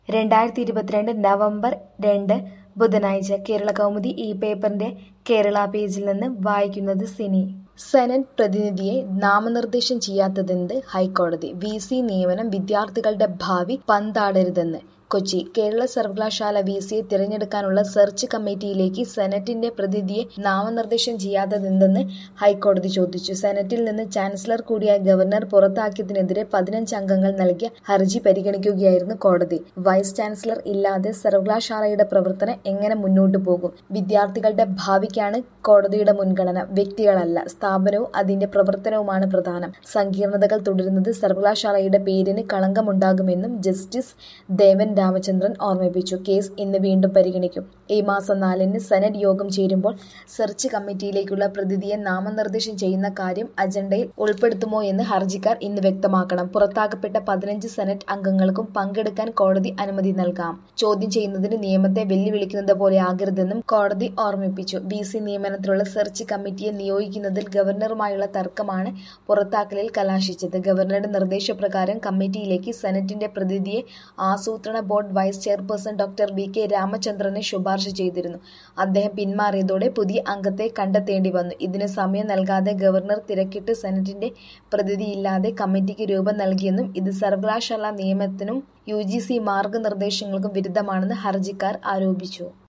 2022 November 2 ബുധനാഴ്ച കേരളകൗമുദി ഈ പേപ്പറിന്റെ കേരള പേജിൽ നിന്ന് വായിക്കുന്നത് സിനി. സെനറ്റ് പ്രതിനിധിയെ നാമനിർദ്ദേശം ചെയ്യാത്തതെന്ത്? ഹൈക്കോടതി. വി.സി. നിയമനം വിദ്യാർത്ഥികളുടെ ഭാവി പന്താടരുതെന്ന്. കൊച്ചി. കേരള സർവകലാശാല വി.സിയെ തിരഞ്ഞെടുക്കാനുള്ള സെർച്ച് കമ്മിറ്റിയിലേക്ക് സെനറ്റിന്റെ പ്രതിനിധിയെ നാമനിർദ്ദേശം ചെയ്യാത്തതെന്തെന്ന് ഹൈക്കോടതി ചോദിച്ചു. സെനറ്റിൽ നിന്ന് ചാൻസലർ കൂടിയായ ഗവർണർ പുറത്താക്കിയതിനെതിരെ 15 അംഗങ്ങൾ നൽകിയ ഹർജി പരിഗണിക്കുകയായിരുന്നു കോടതി. വൈസ് ചാൻസലർ ഇല്ലാതെ സർവകലാശാലയുടെ പ്രവർത്തനം എങ്ങനെ മുന്നോട്ടു പോകും? വിദ്യാർത്ഥികളുടെ ഭാവിക്കാണ് കോടതിയുടെ മുൻഗണന, വ്യക്തികളല്ല. സ്ഥാപനവും അതിന്റെ പ്രവർത്തനവുമാണ് പ്രധാനം. സങ്കീർണതകൾ തുടരുന്നത് സർവകലാശാലയുടെ പേരിന് കളങ്കമുണ്ടാകുമെന്നും ജസ്റ്റിസ് ദേവൻ രാമചന്ദ്രൻ ഓർമ്മിപ്പിച്ചു. കേസ് ഇന്ന് വീണ്ടും പരിഗണിക്കും. ഈ മാസം 4-ന് സെനറ്റ് യോഗം ചേരുമ്പോൾ സെർച്ച് കമ്മിറ്റിയിലേക്കുള്ള പ്രതിനിധിയെ നാമനിർദ്ദേശം ചെയ്യുന്ന കാര്യം അജണ്ടയിൽ ഉൾപ്പെടുത്തുമോ എന്ന് ഹർജിക്കാർ ഇന്ന് വ്യക്തമാക്കണം. പുറത്താക്കപ്പെട്ട 15 സെനറ്റ് അംഗങ്ങൾക്കും പങ്കെടുക്കാൻ കോടതി അനുമതി നൽകാം. ചോദ്യം ചെയ്യുന്നതിന് നിയമത്തെ വെല്ലുവിളിക്കുന്നത് പോലെയാകരുതെന്നും കോടതി ഓർമ്മിപ്പിച്ചു. വി.സി. നിയമനത്തിലുള്ള സെർച്ച് കമ്മിറ്റിയെ നിയോഗിക്കുന്നതിൽ ഗവർണറുമായുള്ള തർക്കമാണ് പുറത്താക്കലിൽ കലാശിച്ചത്. ഗവർണറുടെ നിർദ്ദേശപ്രകാരം കമ്മിറ്റിയിലേക്ക് സെനറ്റിന്റെ പ്രതിനിധിയെ ആസൂത്രണ board vice chairperson doctor V K. രാമചന്ദ്രനെ ശുപാർശ ചെയ്തിരുന്നു. അദ്ദേഹം പിന്മാറിയതോടെ പുതിയ അംഗത്തെ കണ്ടെത്തേണ്ടി വന്നു. ഇതിന് സമയം നൽകാതെ ഗവർണർ തിരക്കിട്ട് സെനറ്റിന്റെ പ്രതിനിധിയില്ലാതെ കമ്മിറ്റിക്ക് രൂപം നൽകിയെന്നും ഇത് സർവകലാശാല നിയമത്തിനും UGC മാർഗനിർദ്ദേശങ്ങൾക്കും വിരുദ്ധമാണെന്ന് ഹർജിക്കാർ ആരോപിച്ചു.